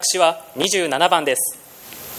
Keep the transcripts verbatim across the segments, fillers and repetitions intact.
私はにじゅうななばんです。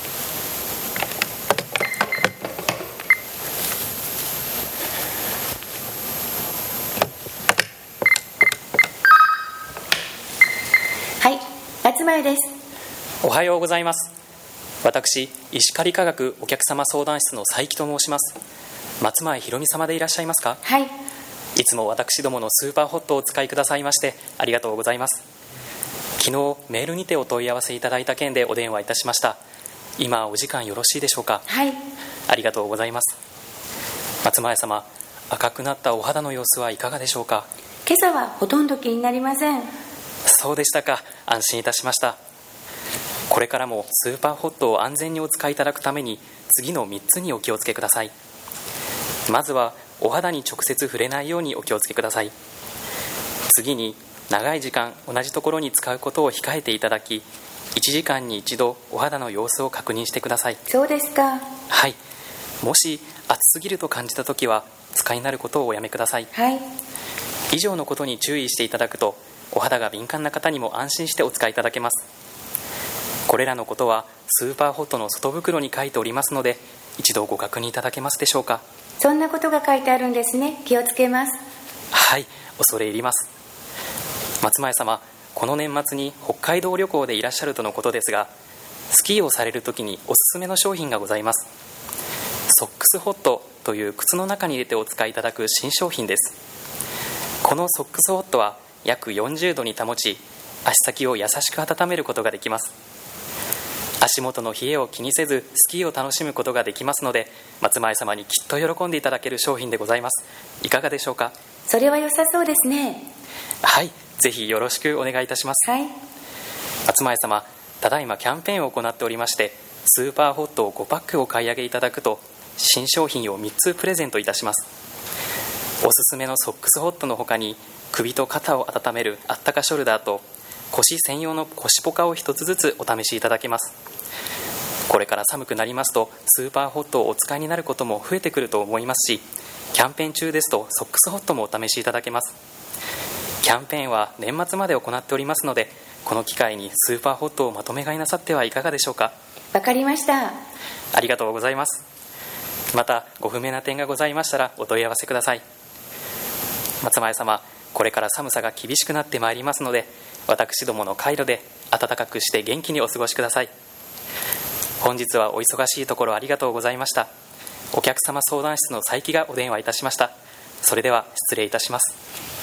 はい、松前です。 おはようございます。私、石狩科学お客様相談室の佐伯と申します。松前ひろみ様でいらっしゃいますか？ はい。 いつも私どものスーパーホットをお使いくださいましてありがとうございます。昨日メールにてお問い合わせいただいた件でお電話いたしました。今お時間よろしいでしょうか？ はい。 ありがとうございます。松前様、赤くなったお肌の様子はいかがでしょうか？ 今朝はほとんど気になりません。 そうでしたか。安心いたしました。これからもスーパーホットを安全にお使いいただくために次のみっつにお気をつけください。まずはお肌に直接触れないようにお気をつけください。次に長い時間同じところに使うことを控えていただき、いちじかんに一度お肌の様子を確認してください。 そうですか。 はい。もし暑すぎると感じたときは使いになることをおやめください。 はい。 以上のことに注意していただくとお肌が敏感な方にも安心してお使いいただけます。これらのことはスーパーホットの外袋に書いておりますので一度ご確認いただけますでしょうか？ そんなことが書いてあるんですね。気をつけます。 はい、恐れ入ります。松前様、この年末に北海道旅行でいらっしゃるとのことですが、スキーをされるときにおすすめの商品がございます。ソックスホットという靴の中に入れてお使いいただく新商品です。このソックスホットは約よんじゅうどに保ち、足先を優しく温めることができます。足元の冷えを気にせずスキーを楽しむことができますので、松前様にきっと喜んでいただける商品でございます。いかがでしょうか？ それは良さそうですね。 はい、ぜひよろしくお願いいたします。 はい。 松前様、ただいまキャンペーンを行っておりまして、スーパーホットをごパックお買い上げいただくと新商品をみっつプレゼントいたします。おすすめのソックスホットの他に首と肩を温めるあったかショルダーと腰専用の腰ポカを一つずつお試しいただけます。これから寒くなりますとスーパーホットをお使いになることも増えてくると思いますし、キャンペーン中ですとソックスホットもお試しいただけます。キャンペーンは年末まで行っておりますので、この機会にスーパーホットをまとめ買いなさってはいかがでしょうか？ わかりました。 ありがとうございます。またご不明な点がございましたらお問い合わせください。松前様、これから寒さが厳しくなってまいりますので、私どものカイロで暖かくして元気にお過ごしください。本日はお忙しいところありがとうございました。お客様相談室の佐伯がお電話いたしました。それでは失礼いたします。